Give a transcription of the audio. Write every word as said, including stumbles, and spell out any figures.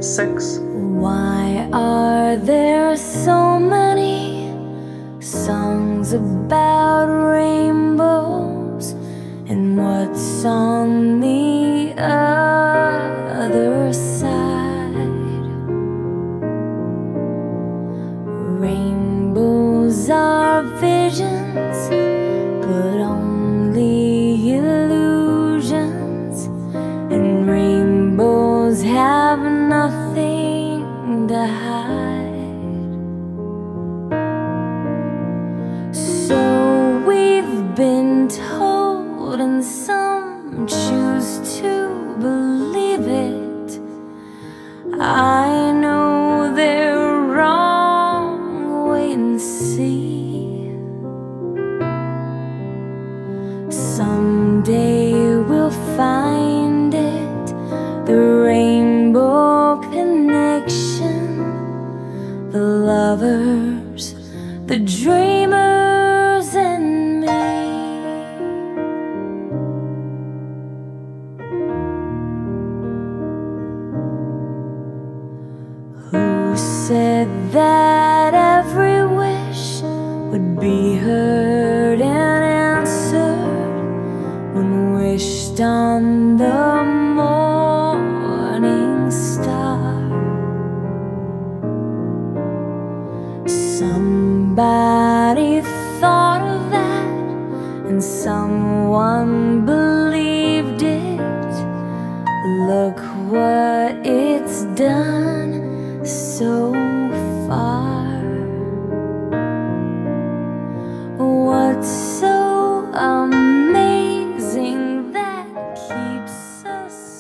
six. Why are there so many songs about rainbows? And what's on the other side? Rainbows are visions, but only illusions. And rainbows have nothing to hide. So we've been told, and some choose to believe it. I know they're wrong, wait and see. Someday we'll find it, the rainbow connection. The lovers, the dreamers, and me. Who said that every wish would be heard and answered when wished on the morning star? Somebody thought of that, and someone believed it. Look what it's done so far. What's so amazing that keeps us